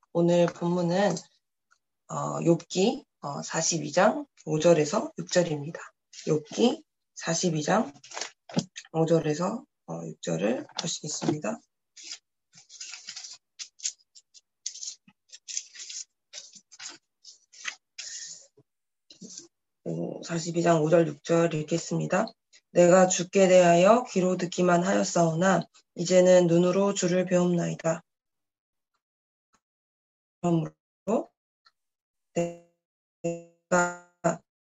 오늘 본문은 욥기 42장 5절에서 6절입니다. 욥기 42장 5절에서 6절을 보시겠습니다. 오, 42장 5절 6절 읽겠습니다. 내가 주께 대하여 귀로 듣기만 하였사오나 이제는 눈으로 주를 배움나이다. 그러므로 내가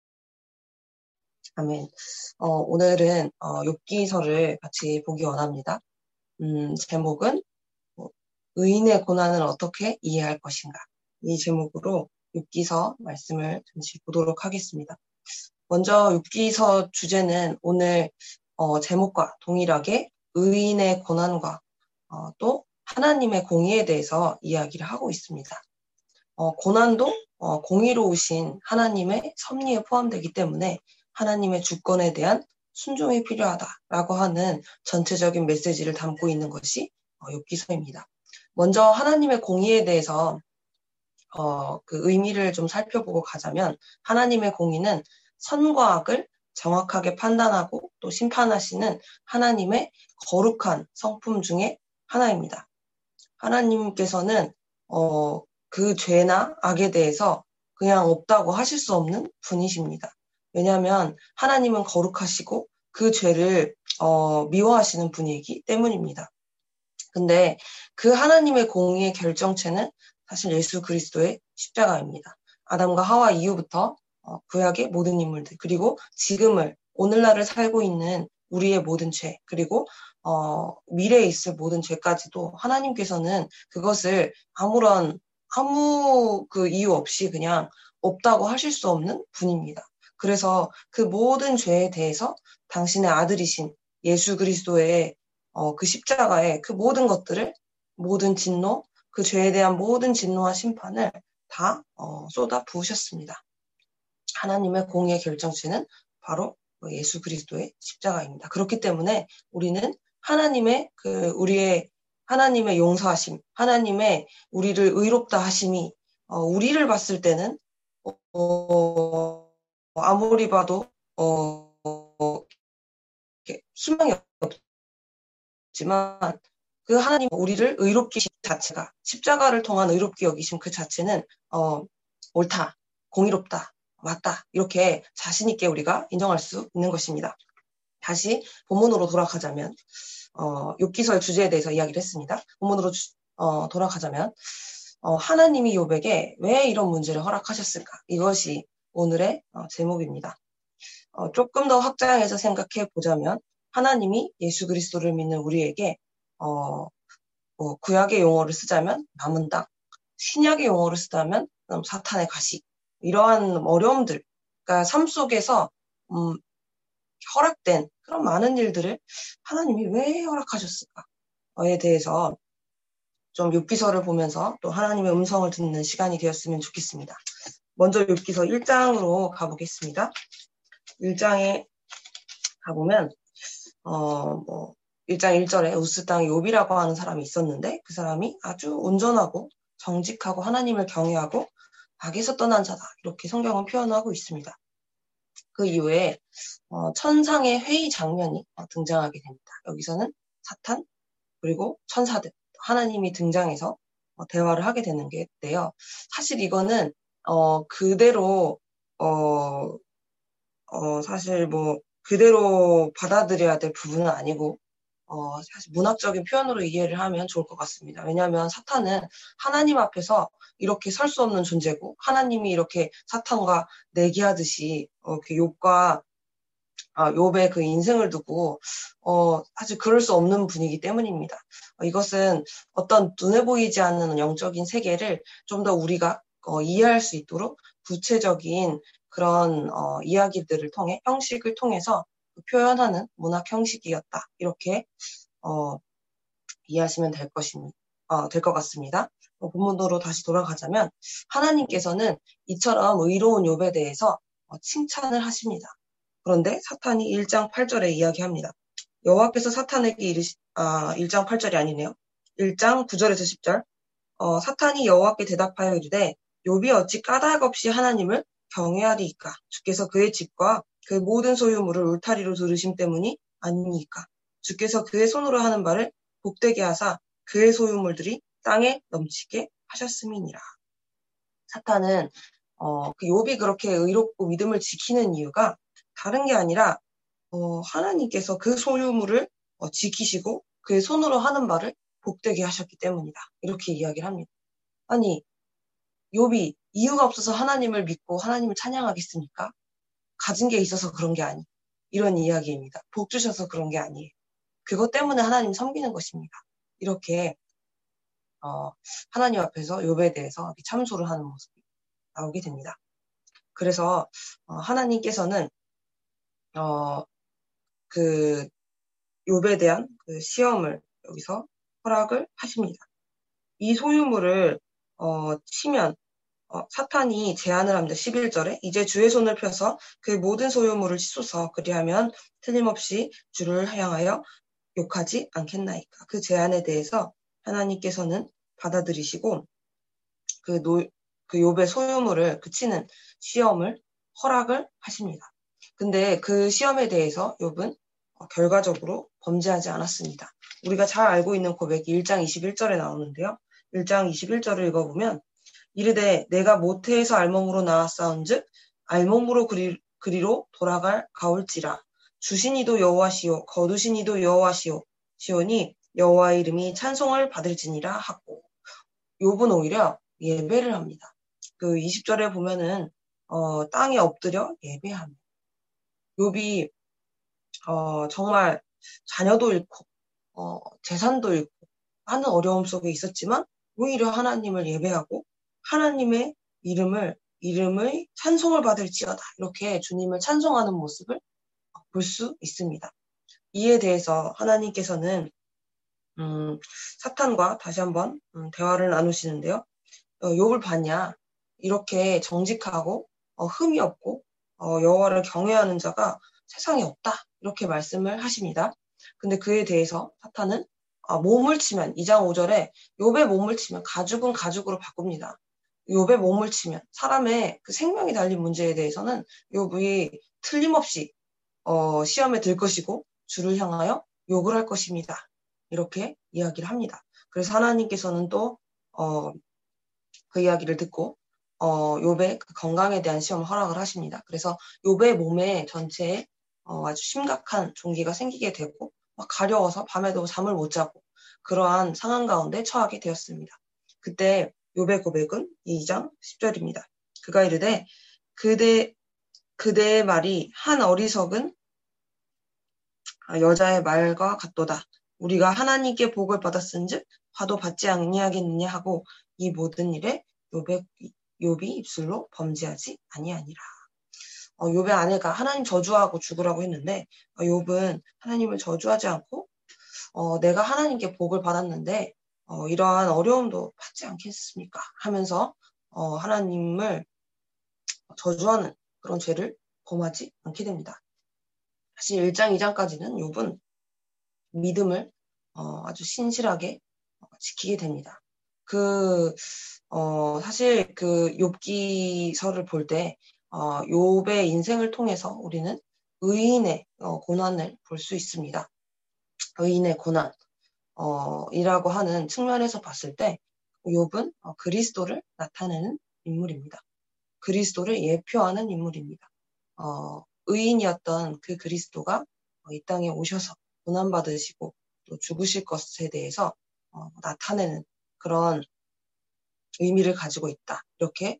아멘. 오늘은 욥기서를 같이 보기 원합니다. 제목은 의인의 고난을 어떻게 이해할 것인가. 이 제목으로 욥기서 말씀을 잠시 보도록 하겠습니다. 먼저 욥기서 주제는 오늘 제목과 동일하게 의인의 고난과 또 하나님의 공의에 대해서 이야기를 하고 있습니다. 고난도 공의로우신 하나님의 섭리에 포함되기 때문에 하나님의 주권에 대한 순종이 필요하다라고 하는 전체적인 메시지를 담고 있는 것이 욥기서입니다. 먼저 하나님의 공의에 대해서 그 의미를 좀 살펴보고 가자면 하나님의 공의는 선과 악을 정확하게 판단하고 또 심판하시는 하나님의 거룩한 성품 중에 하나입니다. 하나님께서는 그 죄나 악에 대해서 그냥 없다고 하실 수 없는 분이십니다. 왜냐하면 하나님은 거룩하시고 그 죄를 미워하시는 분이기 때문입니다. 근데 그 하나님의 공의의 결정체는 사실 예수 그리스도의 십자가입니다. 아담과 하와 이후부터 구약의 모든 인물들 그리고 지금을 오늘날을 살고 있는 우리의 모든 죄 그리고 미래에 있을 모든 죄까지도 하나님께서는 그것을 아무 그 이유 없이 그냥 없다고 하실 수 없는 분입니다. 그래서 그 모든 죄에 대해서 당신의 아들이신 예수 그리스도의 그 십자가에 그 모든 것들을 모든 진노, 그 죄에 대한 모든 진노와 심판을 다 쏟아 부으셨습니다. 하나님의 공의의 결정체는 바로 예수 그리스도의 십자가입니다. 그렇기 때문에 우리는 하나님의 하나님의 용서하심, 하나님의 우리를 의롭다 하심이 우리를 봤을 때는 아무리 봐도 희망이 없지만 그 하나님 우리를 의롭게 여기심 자체가 십자가를 통한 의롭게 여기심 그 자체는 옳다, 공의롭다, 맞다 이렇게 자신 있게 우리가 인정할 수 있는 것입니다. 다시 본문으로 돌아가자면 욥기서의 주제에 대해서 이야기를 했습니다. 본문으로 돌아가자면 하나님이 욥에게 왜 이런 문제를 허락하셨을까? 이것이 오늘의 제목입니다. 조금 더 확장해서 생각해 보자면 하나님이 예수 그리스도를 믿는 우리에게 구약의 용어를 쓰자면 남은 땅, 신약의 용어를 쓰자면 사탄의 가시 이러한 어려움들, 그러니까 삶 속에서 허락된 그런 많은 일들을 하나님이 왜 허락하셨을까에 대해서 좀 욥기서를 보면서 또 하나님의 음성을 듣는 시간이 되었으면 좋겠습니다. 먼저 욥기서 1장으로 가보겠습니다. 1장에 가보면 1장 1절에 우스 땅 욥이라고 하는 사람이 있었는데 그 사람이 아주 온전하고 정직하고 하나님을 경외하고 악에서 떠난 자다 이렇게 성경은 표현하고 있습니다. 그 이후에 천상의 회의 장면이 등장하게 됩니다. 여기서는 사탄 그리고 천사들 하나님이 등장해서 대화를 하게 되는 게인데요. 사실 이거는 그대로 사실 그대로 받아들여야 될 부분은 아니고 사실 문학적인 표현으로 이해를 하면 좋을 것 같습니다. 왜냐하면 사탄은 하나님 앞에서 이렇게 설 수 없는 존재고 하나님이 이렇게 사탄과 내기하듯이 욥의 그 인생을 두고 사실 그럴 수 없는 분이기 때문입니다. 이것은 어떤 눈에 보이지 않는 영적인 세계를 좀 더 우리가 이해할 수 있도록 구체적인 그런 이야기들을 통해 형식을 통해서 표현하는 문학 형식이었다. 이렇게 이해하시면 될 것 같습니다. 본문으로 다시 돌아가자면 하나님께서는 이처럼 의로운 욥에 대해서 칭찬을 하십니다. 그런데 사탄이 1장 8절에 이야기합니다. 여호와께서 사탄에게 1장 8절이 아니네요. 1장 9절에서 10절 사탄이 여호와께 대답하여 이르되 욥이 어찌 까닭 없이 하나님을 경외하리이까? 주께서 그의 집과 그 모든 소유물을 울타리로 두르심 때문이 아니니까? 주께서 그의 손으로 하는 바를 복되게 하사 그의 소유물들이 땅에 넘치게 하셨음이니라. 사탄은 그 욥이 그렇게 의롭고 믿음을 지키는 이유가 다른 게 아니라 하나님께서 그 소유물을 지키시고 그의 손으로 하는 바를 복되게 하셨기 때문이다. 이렇게 이야기를 합니다. 아니, 욥이 이유가 없어서 하나님을 믿고 하나님을 찬양하겠습니까? 가진 게 있어서 그런 게 아니. 이런 이야기입니다. 복 주셔서 그런 게 아니에요. 그것 때문에 하나님 섬기는 것입니다. 이렇게 하나님 앞에서 욥에 대해서 참소를 하는 모습이 나오게 됩니다. 그래서 하나님께서는 그 욥에 대한 그 시험을 여기서 허락을 하십니다. 이 소유물을 치면 사탄이 제안을 합니다. 11절에 이제 주의 손을 펴서 그 모든 소유물을 치소서 그리하면 틀림없이 주를 향하여 욕하지 않겠나이까. 그 제안에 대해서 하나님께서는 받아들이시고 그 욥의 소유물을 치는 시험을 허락을 하십니다. 근데 그 시험에 대해서 욥은 결과적으로 범죄하지 않았습니다. 우리가 잘 알고 있는 고백이 1장 21절에 나오는데요. 1장 21절을 읽어보면 이르되 내가 모태에서 알몸으로 나왔사온즉 알몸으로 그리로 돌아갈 가올지라 주신 이도 여호와시요 거두신 이도 여호와시요 시오니 여호와의 이름이 찬송을 받을지니라 하고 욥은 오히려 예배를 합니다. 그 20절에 보면은 땅에 엎드려 예배합니다. 욥이 정말 자녀도 잃고 재산도 잃고 하는 어려움 속에 있었지만 오히려 하나님을 예배하고 하나님의 이름의 찬송을 받을지어다. 이렇게 주님을 찬송하는 모습을 볼 수 있습니다. 이에 대해서 하나님께서는 사탄과 다시 한번 대화를 나누시는데요. 욥을 봤냐? 이렇게 정직하고 흠이 없고 여호와를 경외하는 자가 세상에 없다. 이렇게 말씀을 하십니다. 근데 그에 대해서 사탄은 몸을 치면 2장 5절에 욥의 몸을 치면 가죽은 가죽으로 바꿉니다. 욥의 몸을 치면 사람의 그 생명이 달린 문제에 대해서는 욥이 틀림없이 시험에 들 것이고 주를 향하여 욕을 할 것입니다. 이렇게 이야기를 합니다. 그래서 하나님께서는 또 그 이야기를 듣고 욥의 그 건강에 대한 시험을 허락을 하십니다. 그래서 욥의 몸에 전체에 아주 심각한 종기가 생기게 되고 막 가려워서 밤에도 잠을 못 자고 그러한 상황 가운데 처하게 되었습니다. 그때 욥의 고백은 2장 10절입니다. 그가 이르되 그대의 말이 한 어리석은 여자의 말과 같도다. 우리가 하나님께 복을 받았은즉 화도 받지 아니하겠느냐 하고 이 모든 일에 욥이 입술로 범죄하지 아니하니라. 욥의 아내가 하나님 저주하고 죽으라고 했는데 욥은 하나님을 저주하지 않고 내가 하나님께 복을 받았는데 이러한 어려움도 받지 않겠습니까? 하면서 하나님을 저주하는 그런 죄를 범하지 않게 됩니다. 사실 1장, 2장까지는 욥은 믿음을 아주 신실하게 지키게 됩니다. 사실 그 욥기서를 볼 때 욥의 인생을 통해서 우리는 의인의 고난을 볼 수 있습니다. 의인의 고난 이라고 하는 측면에서 봤을 때 욥은 그리스도를 나타내는 인물입니다. 그리스도를 예표하는 인물입니다. 의인이었던 그 그리스도가 이 땅에 오셔서 고난받으시고 또 죽으실 것에 대해서 나타내는 그런 의미를 가지고 있다. 이렇게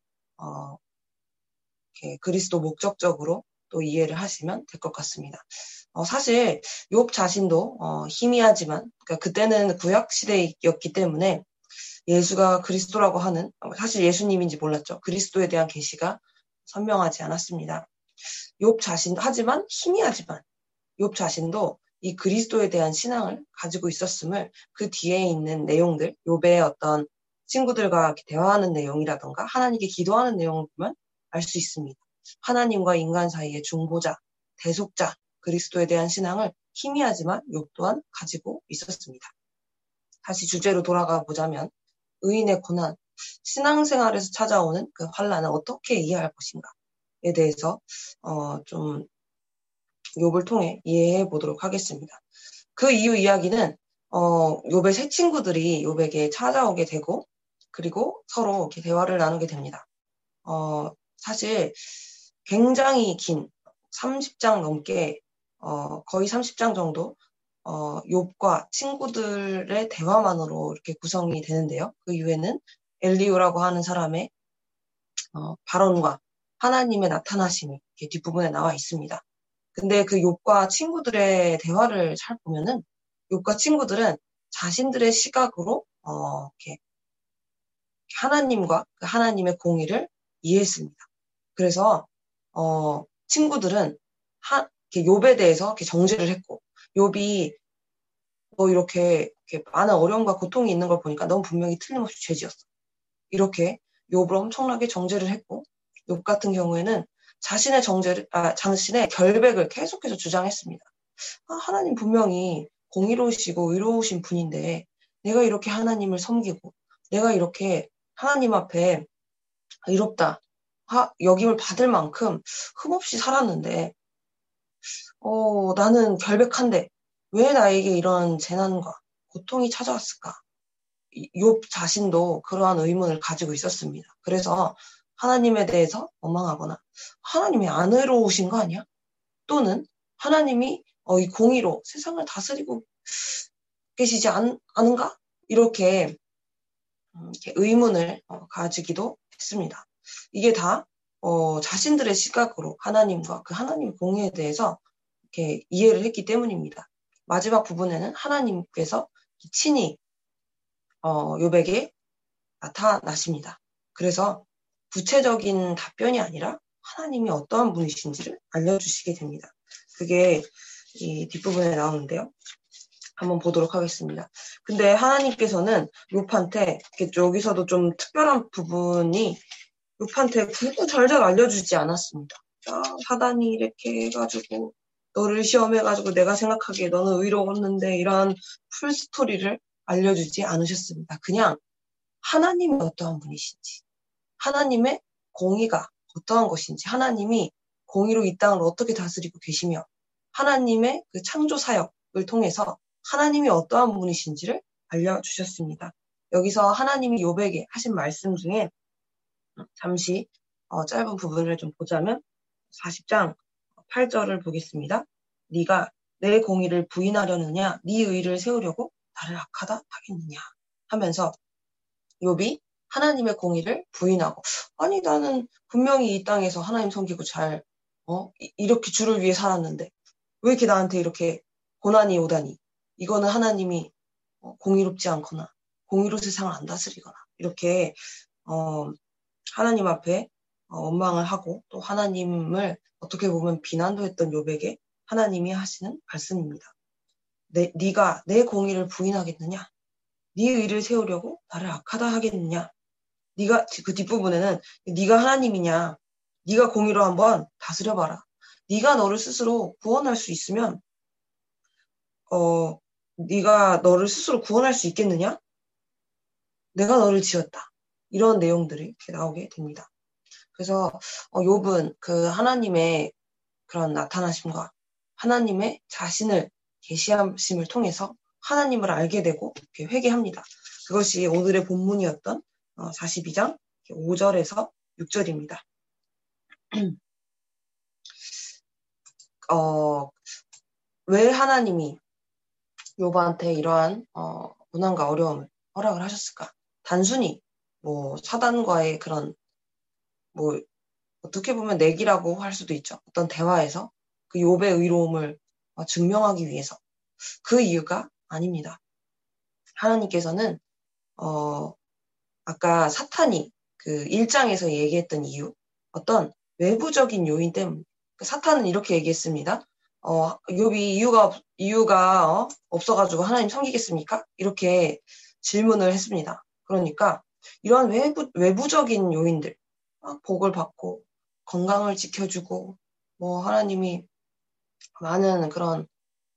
그리스도 목적적으로 또 이해를 하시면 될 것 같습니다. 사실 욥 자신도 희미하지만 그러니까 그때는 구약 시대였기 때문에 예수가 그리스도라고 하는 사실 예수님인지 몰랐죠. 그리스도에 대한 계시가 선명하지 않았습니다. 욥 자신도 하지만 희미하지만 욥 자신도 이 그리스도에 대한 신앙을 가지고 있었음을 그 뒤에 있는 내용들, 욥의 어떤 친구들과 대화하는 내용이라던가 하나님께 기도하는 내용을 보면 알 수 있습니다. 하나님과 인간 사이의 중보자, 대속자, 그리스도에 대한 신앙을 희미하지만 욥 또한 가지고 있었습니다. 다시 주제로 돌아가 보자면 의인의 고난, 신앙생활에서 찾아오는 그 환란을 어떻게 이해할 것인가에 대해서 좀 욥을 통해 이해해 보도록 하겠습니다. 그 이후 이야기는 욥의 세 친구들이 욥에게 찾아오게 되고 그리고 서로 이렇게 대화를 나누게 됩니다. 사실 굉장히 긴 30장 넘게 거의 30장 정도 욥과 친구들의 대화만으로 이렇게 구성이 되는데요. 그 이후에는 엘리후라고 하는 사람의 발언과 하나님의 나타나심이 이렇게 뒷부분에 나와 있습니다. 근데 그 욥과 친구들의 대화를 잘 보면은 욥과 친구들은 자신들의 시각으로 이렇게 하나님과 그 하나님의 공의를 이해했습니다. 그래서 친구들은 이렇게 욥에 대해서 이렇게 정죄를 했고 욥이 너 이렇게 많은 어려움과 고통이 있는 걸 보니까 넌 분명히 틀림없이 죄지었어. 이렇게 욥을 엄청나게 정죄를 했고 욥 같은 경우에는 자신의 결백을 계속해서 주장했습니다. 하나님 분명히 공의로우시고 의로우신 분인데 내가 이렇게 하나님을 섬기고 내가 이렇게 하나님 앞에 의롭다 여김을 받을 만큼 흠없이 살았는데 나는 결백한데 왜 나에게 이런 재난과 고통이 찾아왔을까? 욥 자신도 그러한 의문을 가지고 있었습니다. 그래서 하나님에 대해서 원망하거나 하나님이 안 의로우신 거 아니야? 또는 하나님이 이 공의로 세상을 다스리고 계시지 않은가? 이렇게 의문을 가지기도 했습니다. 이게 다 자신들의 시각으로 하나님과 그 하나님 공의에 대해서 이렇게 이해를 했기 때문입니다. 마지막 부분에는 하나님께서 친히 욥에게 나타나십니다. 그래서 구체적인 답변이 아니라 하나님이 어떠한 분이신지를 알려주시게 됩니다. 그게 이 뒷부분에 나오는데요. 한번 보도록 하겠습니다. 근데 하나님께서는 욥한테 여기서도 좀 특별한 부분이 욥한테 굵고 잘잘 알려주지 않았습니다. 사단이 이렇게 해가지고 너를 시험해가지고 내가 생각하기에 너는 의로웠는데 이러한 풀스토리를 알려주지 않으셨습니다. 그냥 하나님이 어떠한 분이신지 하나님의 공의가 어떠한 것인지 하나님이 공의로 이 땅을 어떻게 다스리고 계시며 하나님의 그 창조 사역을 통해서 하나님이 어떠한 분이신지를 알려주셨습니다. 여기서 하나님이 욥에게 하신 말씀 중에 잠시 짧은 부분을 좀 보자면 40장 8절을 보겠습니다. 네가 내 공의를 부인하려느냐 네 의를 세우려고 나를 악하다 하겠느냐 하면서 욥이 하나님의 공의를 부인하고 아니 나는 분명히 이 땅에서 하나님 섬기고 잘 이렇게 주를 위해 살았는데 왜 이렇게 나한테 이렇게 고난이 오다니 이거는 하나님이 공의롭지 않거나 공의로 세상을 안 다스리거나 이렇게 하나님 앞에 원망을 하고 또 하나님을 어떻게 보면 비난도 했던 욥에게 하나님이 하시는 말씀입니다. 네가 내 공의를 부인하겠느냐? 네 의를 세우려고 나를 악하다 하겠느냐? 네가 그 뒷부분에는 네가 하나님이냐? 네가 공의로 한번 다스려봐라. 네가 너를 스스로 구원할 수 있으면 네가 너를 스스로 구원할 수 있겠느냐? 내가 너를 지었다. 이런 내용들이 이렇게 나오게 됩니다. 그래서 욥은 그 하나님의 그런 나타나심과 하나님의 자신을 계시하심을 통해서 하나님을 알게 되고 이렇게 회개합니다. 그것이 오늘의 본문이었던 42장 5절에서 6절입니다. 왜 하나님이 욥한테 이러한 고난과 어려움을 허락을 하셨을까? 단순히 사단과의 그런 어떻게 보면 내기라고 할 수도 있죠. 어떤 대화에서 그 욥의 의로움을 증명하기 위해서 그 이유가 아닙니다. 하나님께서는 아까 사탄이 그 1장에서 얘기했던 이유 어떤 외부적인 요인 때문에 사탄은 이렇게 얘기했습니다. 욥이 이유가 없어가지고 하나님 섬기겠습니까? 이렇게 질문을 했습니다. 그러니까 이러한 외부적인 요인들 복을 받고 건강을 지켜주고 하나님이 많은 그런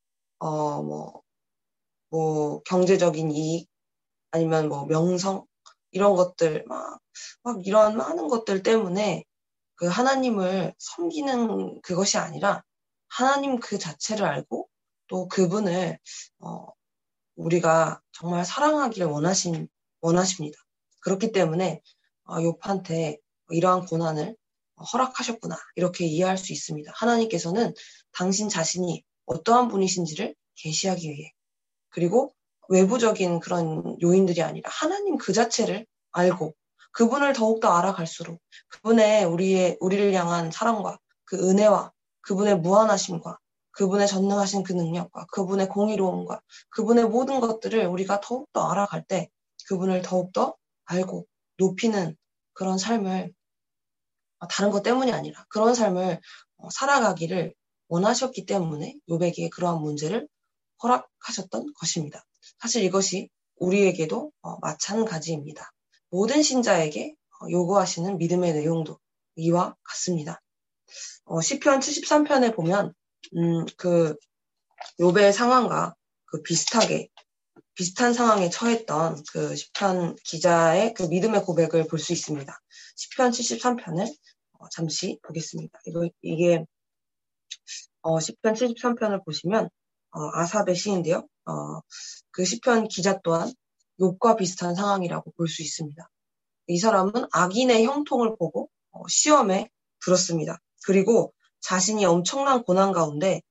경제적인 이익 아니면 명성 이런 것들, 막 이런 많은 것들 때문에 그 하나님을 섬기는 그것이 아니라 하나님 그 자체를 알고 또 그분을, 우리가 정말 사랑하기를 원하십니다. 그렇기 때문에, 욥한테 이러한 고난을 허락하셨구나. 이렇게 이해할 수 있습니다. 하나님께서는 당신 자신이 어떠한 분이신지를 계시하기 위해, 그리고 외부적인 그런 요인들이 아니라 하나님 그 자체를 알고 그분을 더욱더 알아갈수록 그분의 우리를 향한 사랑과 그 은혜와 그분의 무한하심과 그분의 전능하신 그 능력과 그분의 공의로움과 그분의 모든 것들을 우리가 더욱더 알아갈 때 그분을 더욱더 알고 높이는 그런 삶을, 다른 것 때문이 아니라 그런 삶을 살아가기를 원하셨기 때문에 욥에게 그러한 문제를 허락하셨던 것입니다. 사실 이것이 우리에게도 마찬가지입니다. 모든 신자에게 요구하시는 믿음의 내용도 이와 같습니다. 시편 73편에 보면 그 욥의 상황과 그 비슷한 상황에 처했던 그 시편 기자의 그 믿음의 고백을 볼 수 있습니다. 시편 73편을 잠시 보겠습니다. 이게 시편 73편을 보시면 아삽의 시인데요. 그 시편 기자 또한 욥과 비슷한 상황이라고 볼 수 있습니다. 이 사람은 악인의 형통을 보고 시험에 들었습니다. 그리고 자신이 엄청난 고난 가운데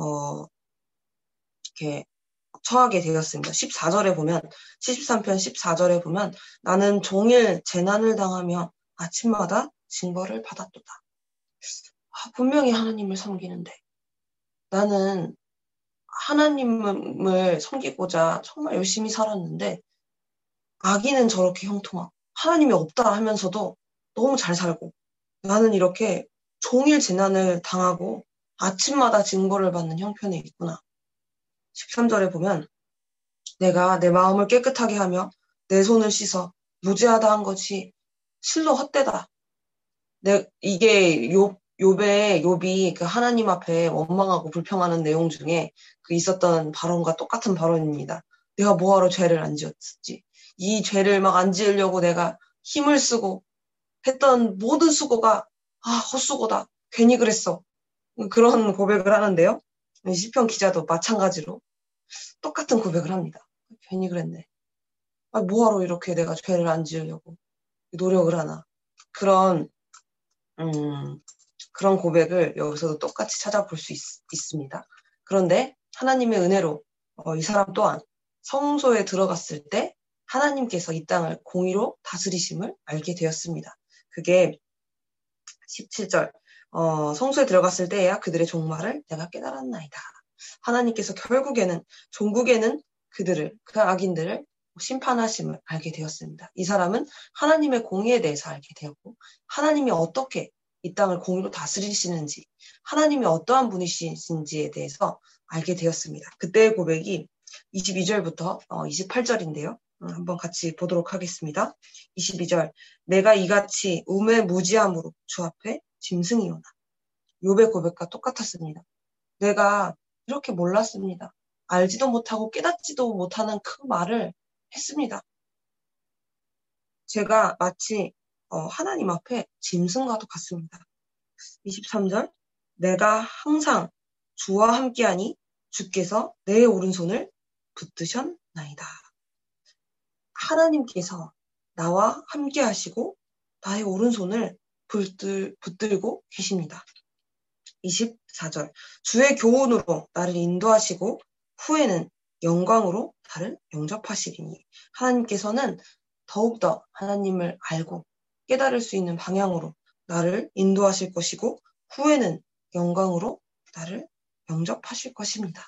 이렇게 처하게 되었습니다. 14절에 보면 73편 14절에 보면 나는 종일 재난을 당하며 아침마다 징벌을 받았도다. 분명히 하나님을 섬기는데 나는 하나님을 섬기고자 정말 열심히 살았는데 악인은 저렇게 형통하고 하나님이 없다 하면서도 너무 잘 살고 나는 이렇게 종일 재난을 당하고 아침마다 징벌을 받는 형편에 있구나. 13절에 보면 내가 내 마음을 깨끗하게 하며 내 손을 씻어 무죄하다 한 것이 실로 헛되다. 이게 욥이 그 하나님 앞에 원망하고 불평하는 내용 중에 그 있었던 발언과 똑같은 발언입니다. 내가 뭐하러 죄를 안 지었지? 이 죄를 막 안 지으려고 내가 힘을 쓰고 했던 모든 수고가 헛수고다. 괜히 그랬어. 그런 고백을 하는데요. 시편 기자도 마찬가지로 똑같은 고백을 합니다. 괜히 그랬네. 뭐하러 이렇게 내가 죄를 안 지으려고 노력을 하나. 그런 고백을 여기서도 똑같이 찾아볼 수 있습니다. 그런데 하나님의 은혜로 이 사람 또한 성소에 들어갔을 때 하나님께서 이 땅을 공의로 다스리심을 알게 되었습니다. 그게 17절 성소에 들어갔을 때야 그들의 종말을 내가 깨달았나이다. 하나님께서 결국에는 종국에는 그 악인들을 심판하심을 알게 되었습니다. 이 사람은 하나님의 공의에 대해서 알게 되었고 하나님이 어떻게 이 땅을 공의로 다스리시는지 하나님이 어떠한 분이신지에 대해서 알게 되었습니다. 그때의 고백이 22절부터 28절인데요. 한번 같이 보도록 하겠습니다. 22절 내가 이같이 우매무지함으로 주 앞에 짐승이오나. 욥의 고백과 똑같았습니다. 내가 이렇게 몰랐습니다. 알지도 못하고 깨닫지도 못하는 그 말을 했습니다. 제가 마치 하나님 앞에 짐승과도 같습니다. 23절 내가 항상 주와 함께하니 주께서 내 오른손을 붙드셨나이다. 하나님께서 나와 함께 하시고 나의 오른손을 붙들고 계십니다. 24절 주의 교훈으로 나를 인도하시고 후에는 영광으로 나를 영접하시리니. 하나님께서는 더욱더 하나님을 알고 깨달을 수 있는 방향으로 나를 인도하실 것이고 후에는 영광으로 나를 영접하실 것입니다.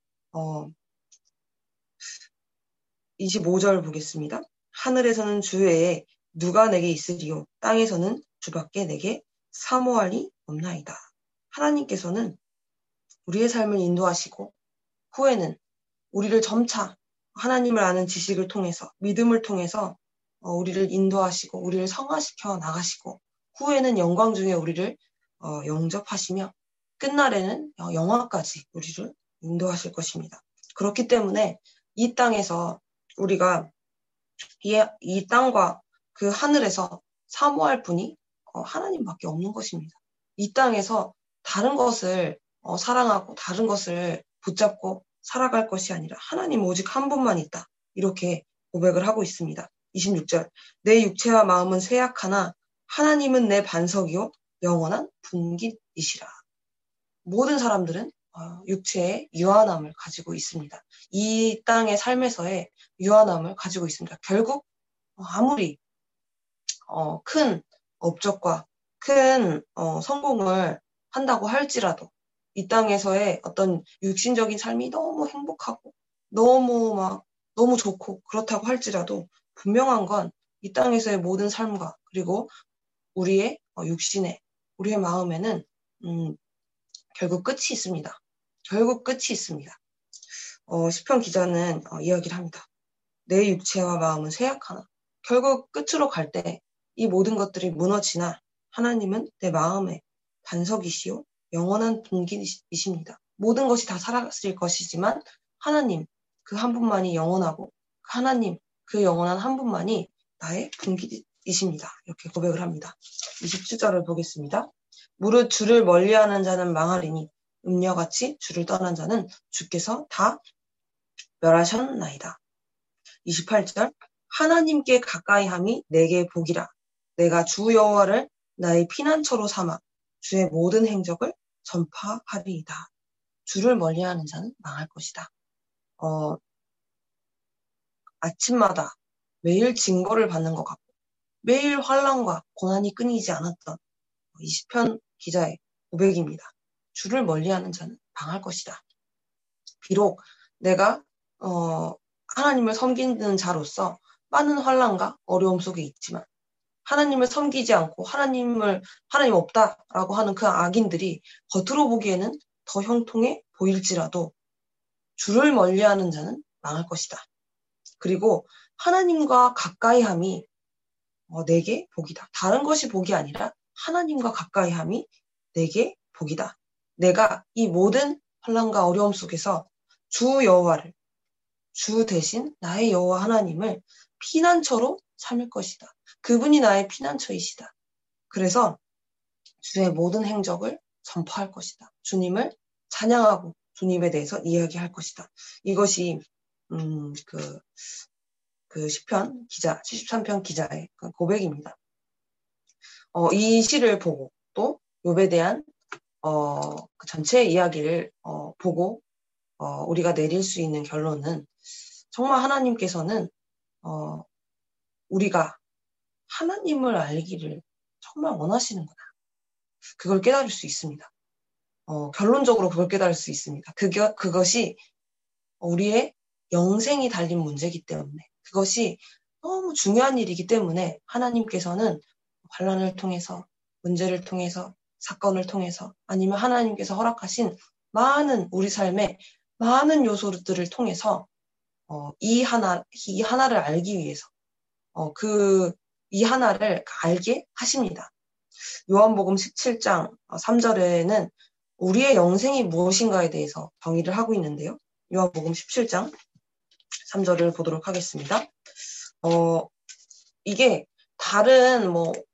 25절 보겠습니다. 하늘에서는 주 외에 누가 내게 있으리요 땅에서는 주밖에 내게 사모할이 없나이다. 하나님께서는 우리의 삶을 인도하시고 후에는 우리를 점차 하나님을 아는 지식을 통해서 믿음을 통해서 우리를 인도하시고 우리를 성화시켜 나가시고 후에는 영광 중에 우리를 영접하시며 끝날에는 영화까지 우리를 인도하실 것입니다. 그렇기 때문에 이 땅에서 우리가 이 땅과 그 하늘에서 사모할 분이 하나님밖에 없는 것입니다. 이 땅에서 다른 것을 사랑하고 다른 것을 붙잡고 살아갈 것이 아니라 하나님 오직 한 분만 있다. 이렇게 고백을 하고 있습니다. 26절. 내 육체와 마음은 쇠약하나 하나님은 내 반석이요 영원한 분깃이시라. 모든 사람들은 육체의 유한함을 가지고 있습니다. 이 땅의 삶에서의 유한함을 가지고 있습니다. 결국 아무리 큰 업적과 큰 성공을 한다고 할지라도 이 땅에서의 어떤 육신적인 삶이 너무 행복하고 너무 좋고 그렇다고 할지라도 분명한 건 이 땅에서의 모든 삶과 그리고 우리의 육신에 우리의 마음에는 결국 끝이 있습니다. 결국 끝이 있습니다. 시편 기자는 이야기를 합니다. 내 육체와 마음은 쇠약하나 결국 끝으로 갈 때 이 모든 것들이 무너지나 하나님은 내 마음의 반석이시요 영원한 분깃이십니다. 모든 것이 다 사라질 것이지만 하나님 그 한 분만이 영원하고 하나님 그 영원한 한 분만이 나의 분깃이십니다. 이렇게 고백을 합니다. 27절을 보겠습니다. 무릇 주를 멀리하는 자는 망하리니 음녀같이 주를 떠난 자는 주께서 다 멸하셨나이다. 28절 하나님께 가까이함이 내게 복이라. 내가 주 여호와를 나의 피난처로 삼아 주의 모든 행적을 전파하리이다. 주를 멀리하는 자는 망할 것이다. 아침마다 매일 징벌을 받는 것 같고 매일 환난과 고난이 끊이지 않았던 이 시편 기자의 고백입니다. 주를 멀리하는 자는 망할 것이다. 비록 내가 하나님을 섬기는 자로서 많은 환난과 어려움 속에 있지만 하나님을 섬기지 않고 하나님 없다라고 하는 그 악인들이 겉으로 보기에는 더 형통해 보일지라도 주를 멀리하는 자는 망할 것이다. 그리고 하나님과 가까이함이 내게 복이다. 다른 것이 복이 아니라 하나님과 가까이함이 내게 복이다. 내가 이 모든 환난과 어려움 속에서 주 여호와를 주 대신 나의 여호와 하나님을 피난처로 삼을 것이다. 그분이 나의 피난처이시다. 그래서 주의 모든 행적을 전파할 것이다. 주님을 찬양하고 주님에 대해서 이야기할 것이다. 이것이 그 시편 기자 73편 기자의 그 고백입니다. 이 시를 보고 또 욥에 대한 그 전체 이야기를 보고 우리가 내릴 수 있는 결론은 정말 하나님께서는 우리가 하나님을 알기를 정말 원하시는구나. 그걸 깨달을 수 있습니다. 결론적으로 그걸 깨달을 수 있습니다. 그것이 우리의 영생이 달린 문제이기 때문에 그것이 너무 중요한 일이기 때문에 하나님께서는 환난을 통해서 문제를 통해서 사건을 통해서 아니면 하나님께서 허락하신 많은 우리 삶의 많은 요소들을 통해서 이 하나를 알기 위해서 이 하나를 알게 하십니다. 요한복음 17장 3절에는 우리의 영생이 무엇인가에 대해서 정의를 하고 있는데요. 요한복음 17장 3절을 보도록 하겠습니다. 이게 다른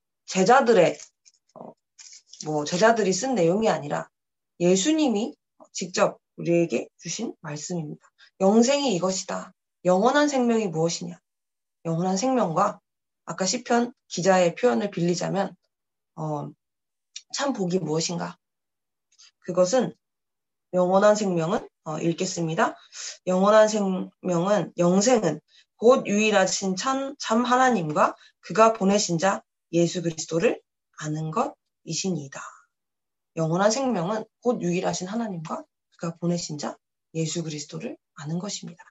제자들이 쓴 내용이 아니라 예수님이 직접 우리에게 주신 말씀입니다. 영생이 이것이다. 영원한 생명이 무엇이냐? 영원한 생명과 아까 시편 기자의 표현을 빌리자면 참 복이 무엇인가? 그것은 영원한 생명은 읽겠습니다. 영생은 곧 유일하신 참 하나님과 그가 보내신 자 예수 그리스도를 아는 것이시니이다. 영원한 생명은 곧 유일하신 하나님과 그가 보내신 자 예수 그리스도를 아는 것입니다.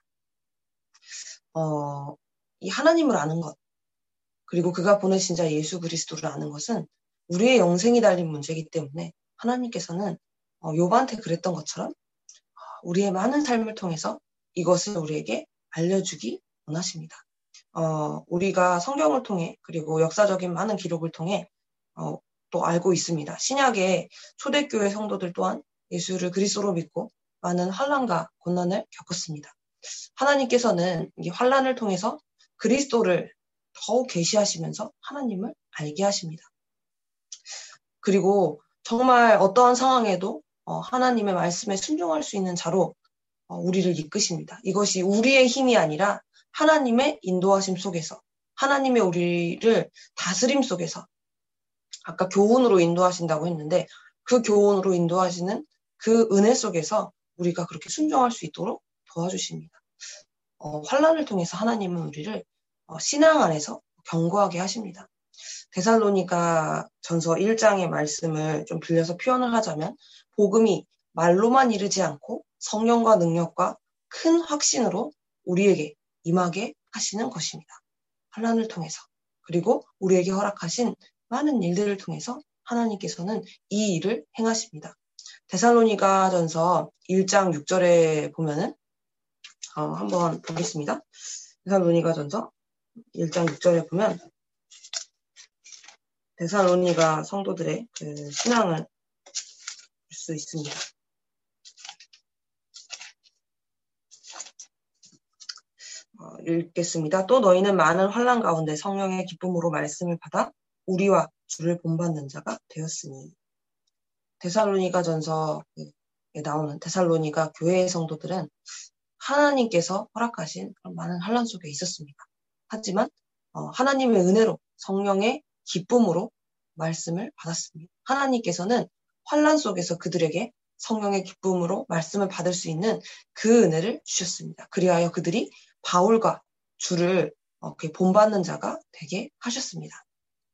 이 하나님을 아는 것 그리고 그가 보내신 자 예수 그리스도를 아는 것은 우리의 영생이 달린 문제이기 때문에 하나님께서는 욥한테 그랬던 것처럼 우리의 많은 삶을 통해서 이것을 우리에게 알려주기 원하십니다. 우리가 성경을 통해 그리고 역사적인 많은 기록을 통해 또 알고 있습니다. 신약의 초대교회 성도들 또한 예수를 그리스도로 믿고 많은 환난과 고난을 겪었습니다. 하나님께서는 이 환난을 통해서 그리스도를 더욱 계시하시면서 하나님을 알게 하십니다. 그리고 정말 어떠한 상황에도 하나님의 말씀에 순종할 수 있는 자로 우리를 이끄십니다. 이것이 우리의 힘이 아니라 하나님의 인도하심 속에서, 하나님의 우리를 다스림 속에서, 아까 교훈으로 인도하신다고 했는데 그 교훈으로 인도하시는 그 은혜 속에서 우리가 그렇게 순종할 수 있도록 도와주십니다. 환난을 통해서 하나님은 우리를 신앙 안에서 견고하게 하십니다. 데살로니가 전서 1장의 말씀을 좀 빌려서 표현을 하자면 복음이 말로만 이르지 않고 성령과 능력과 큰 확신으로 우리에게 임하게 하시는 것입니다. 환난을 통해서. 그리고 우리에게 허락하신 많은 일들을 통해서 하나님께서는 이 일을 행하십니다. 데살로니가 전서 1장 6절에 보면은 한번 보겠습니다. 데살로니가 전서 1장 6절에 보면 데살로니가 성도들의 그 신앙을 볼 수 있습니다. 읽겠습니다. 또 너희는 많은 환난 가운데 성령의 기쁨으로 말씀을 받아 우리와 주를 본받는 자가 되었으니. 데살로니가 전서에 나오는 데살로니가 교회의 성도들은 하나님께서 허락하신 그런 많은 환난 속에 있었습니다. 하지만 하나님의 은혜로 성령의 기쁨으로 말씀을 받았습니다. 하나님께서는 환난 속에서 그들에게 성령의 기쁨으로 말씀을 받을 수 있는 그 은혜를 주셨습니다. 그리하여 그들이 바울과 주를 본받는 자가 되게 하셨습니다.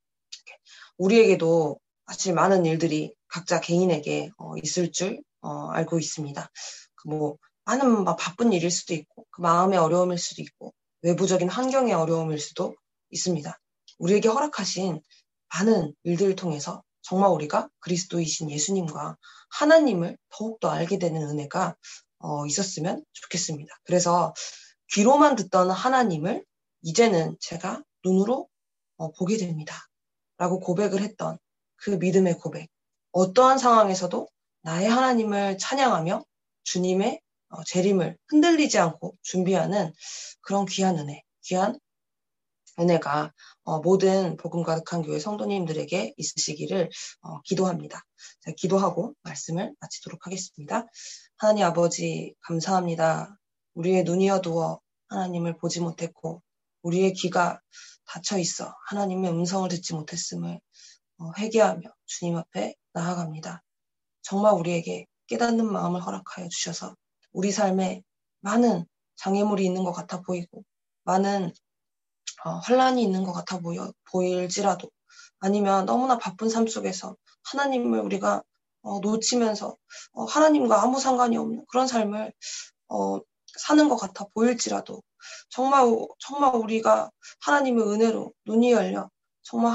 우리에게도 사실 많은 일들이 각자 개인에게 있을 줄 알고 있습니다. 많은 바쁜 일일 수도 있고, 그 마음의 어려움일 수도 있고, 외부적인 환경의 어려움일 수도 있습니다. 우리에게 허락하신 많은 일들을 통해서 정말 우리가 그리스도이신 예수님과 하나님을 더욱더 알게 되는 은혜가 있었으면 좋겠습니다. 그래서 귀로만 듣던 하나님을 이제는 제가 눈으로 보게 됩니다. 라고 고백을 했던 그 믿음의 고백. 어떠한 상황에서도 나의 하나님을 찬양하며 주님의 재림을 흔들리지 않고 준비하는 그런 귀한 은혜, 귀한 은혜가 모든 복음 가득한 교회 성도님들에게 있으시기를 기도합니다. 제가 기도하고 말씀을 마치도록 하겠습니다. 하나님 아버지 감사합니다. 우리의 눈이 어두워 하나님을 보지 못했고 우리의 귀가 닫혀 있어 하나님의 음성을 듣지 못했음을 회개하며 주님 앞에 나아갑니다. 정말 우리에게 깨닫는 마음을 허락하여 주셔서 우리 삶에 많은 장애물이 있는 것 같아 보이고 많은 환란이 있는 것 같아 보일지라도 아니면 너무나 바쁜 삶 속에서 하나님을 우리가 놓치면서 하나님과 아무 상관이 없는 그런 삶을 사는 것 같아 보일지라도 정말 우리가 하나님의 은혜로 눈이 열려 정말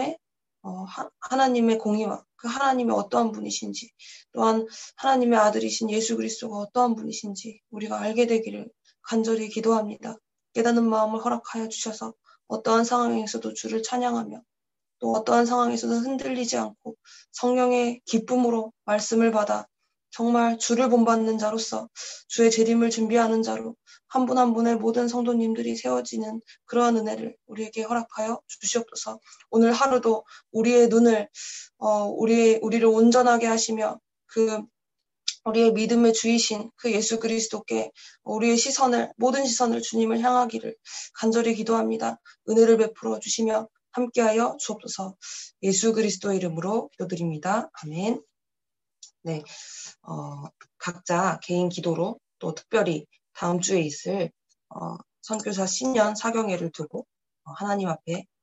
하나님의 공의와 그 하나님의 어떠한 분이신지 또한 하나님의 아들이신 예수 그리스도가 어떠한 분이신지 우리가 알게 되기를 간절히 기도합니다. 깨닫는 마음을 허락하여 주셔서 어떠한 상황에서도 주를 찬양하며 또 어떠한 상황에서도 흔들리지 않고 성령의 기쁨으로 말씀을 받아 정말 주를 본받는 자로서 주의 재림을 준비하는 자로 한 분 한 분의 모든 성도님들이 세워지는 그러한 은혜를 우리에게 허락하여 주시옵소서. 오늘 하루도 우리의 눈을 우리를 온전하게 하시며 우리의 믿음의 주이신 그 예수 그리스도께 우리의 모든 시선을 주님을 향하기를 간절히 기도합니다. 은혜를 베풀어 주시며 함께하여 주옵소서. 예수 그리스도의 이름으로 기도드립니다. 아멘. 네, 각자 개인 기도로 또 특별히 다음 주에 있을 선교사 신년 사경회를 두고 하나님 앞에